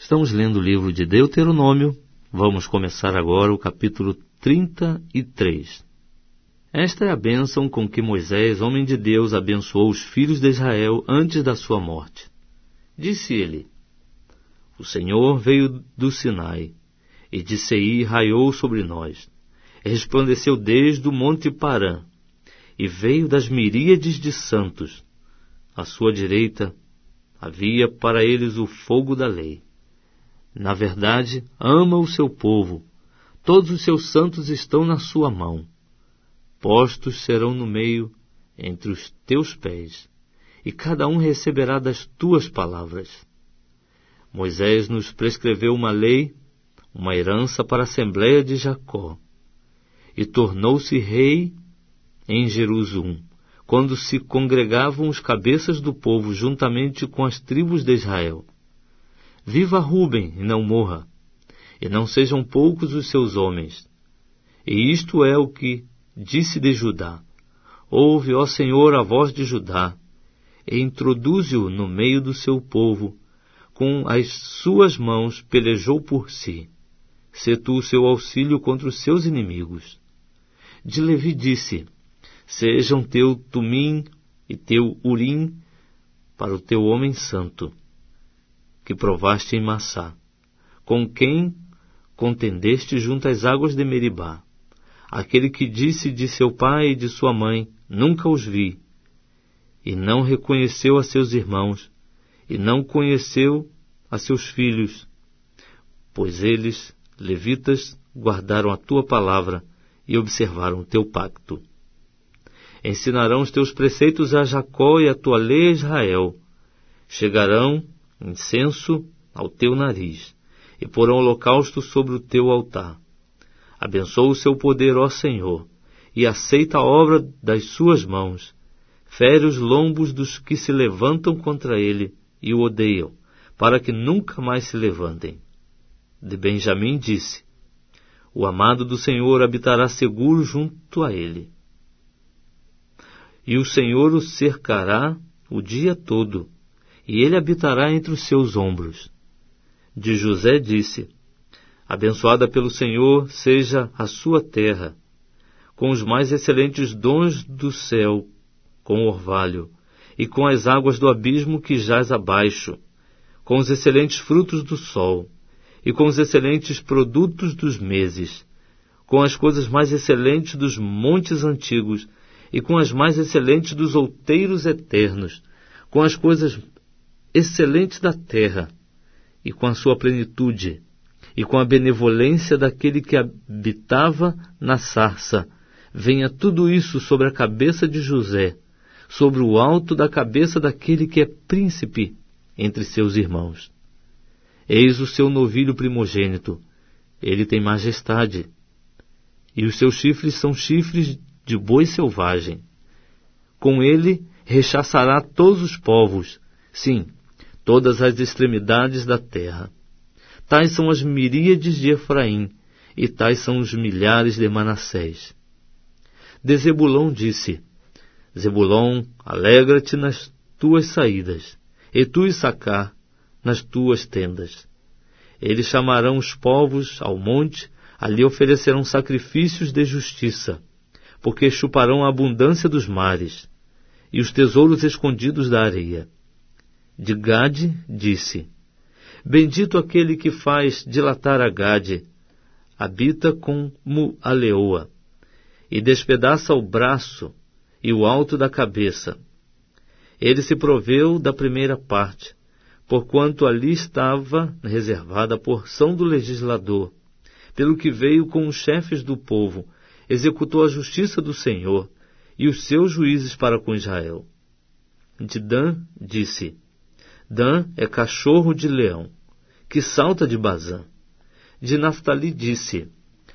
Estamos lendo o livro de Deuteronômio. Vamos começar agora o capítulo 33. Esta é a bênção com que Moisés, homem de Deus, abençoou os filhos de Israel antes da sua morte. Disse ele: O Senhor veio do Sinai, e de Seir raiou sobre nós. Resplandeceu desde o monte Parã, e veio das miríades de santos. À sua direita havia para eles o fogo da lei. Na verdade, ama o seu povo. Todos os seus santos estão na sua mão. Postos serão no meio, entre os teus pés, e cada um receberá das tuas palavras. Moisés nos prescreveu uma lei, uma herança para a Assembleia de Jacó, e tornou-se rei em Jerusalém, quando se congregavam os cabeças do povo juntamente com as tribos de Israel. Viva Ruben e não morra, e não sejam poucos os seus homens. E isto é o que disse de Judá: Ouve, ó Senhor, a voz de Judá, e introduze-o no meio do seu povo. Com as suas mãos pelejou por si. Sê tu o seu auxílio contra os seus inimigos. De Levi disse: Sejam teu Tumim e teu Urim para o teu homem santo, que provaste em Massá, com quem contendeste junto às águas de Meribá. Aquele que disse de seu pai e de sua mãe: Nunca os vi, e não reconheceu a seus irmãos, e não conheceu a seus filhos, pois eles, levitas, guardaram a tua palavra e observaram o teu pacto. Ensinarão os teus preceitos a Jacó e a tua lei a Israel. Chegarão incenso ao teu nariz, e porão holocausto sobre o teu altar. Abençoa o seu poder, ó Senhor, e aceita a obra das suas mãos. Fere os lombos dos que se levantam contra ele e o odeiam, para que nunca mais se levantem. De Benjamim disse: O amado do Senhor habitará seguro junto a ele, e o Senhor o cercará o dia todo, e ele habitará entre os seus ombros. De José disse: Abençoada pelo Senhor seja a sua terra, com os mais excelentes dons do céu, com orvalho, e com as águas do abismo que jaz abaixo, com os excelentes frutos do sol, e com os excelentes produtos dos meses, com as coisas mais excelentes dos montes antigos, e com as mais excelentes dos outeiros eternos, com as coisas excelentes da terra, e com a sua plenitude, e com a benevolência daquele que habitava na sarça. Venha tudo isso sobre a cabeça de José, sobre o alto da cabeça daquele que é príncipe entre seus irmãos. Eis o seu novilho primogênito, ele tem majestade, e os seus chifres são chifres de boi selvagem. Com ele rechaçará todos os povos, sim, todas as extremidades da terra. Tais são as miríades de Efraim, e tais são os milhares de Manassés. De Zebulon disse: Zebulon, alegra-te nas tuas saídas, e tu, Issacar, nas tuas tendas. Eles chamarão os povos ao monte, ali oferecerão sacrifícios de justiça, porque chuparão a abundância dos mares, e os tesouros escondidos da areia. De Gade disse: Bendito aquele que faz dilatar a Gade, habita como a leoa, e despedaça o braço e o alto da cabeça. Ele se proveu da primeira parte, porquanto ali estava reservada a porção do legislador, pelo que veio com os chefes do povo, executou a justiça do Senhor e os seus juízes para com Israel. De Dan disse: Dan é cachorro de leão, que salta de Bazã. De Naftali disse: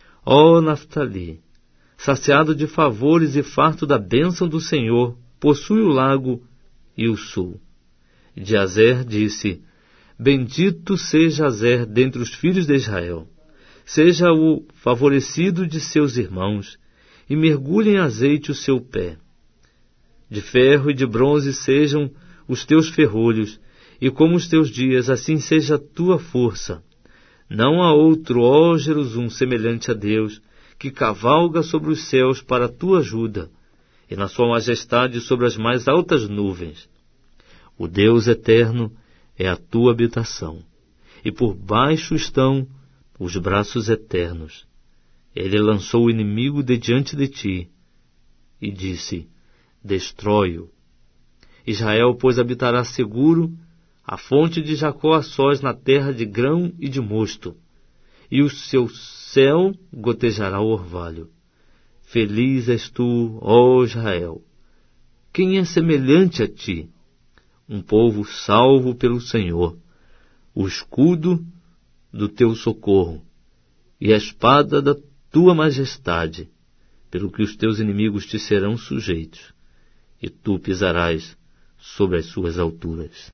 Ó Naftali, saciado de favores e farto da bênção do Senhor, possui o lago e o sul. De Azer disse: Bendito seja Azer dentre os filhos de Israel. Seja o favorecido de seus irmãos, e mergulhe em azeite o seu pé. De ferro e de bronze sejam os teus ferrolhos, e como os teus dias, assim seja a tua força. Não há outro, ó Jerusalém, semelhante a Deus, que cavalga sobre os céus para a tua ajuda, e na sua majestade sobre as mais altas nuvens. O Deus eterno é a tua habitação, e por baixo estão os braços eternos. Ele lançou o inimigo de diante de ti, e disse, destrói-o. Israel, pois, habitará seguro, a fonte de Jacó a sós na terra de grão e de mosto, e o seu céu gotejará o orvalho. Feliz és tu, ó Israel! Quem é semelhante a ti? Um povo salvo pelo Senhor, o escudo do teu socorro, e a espada da tua majestade, pelo que os teus inimigos te serão sujeitos, e tu pisarás sobre as suas alturas.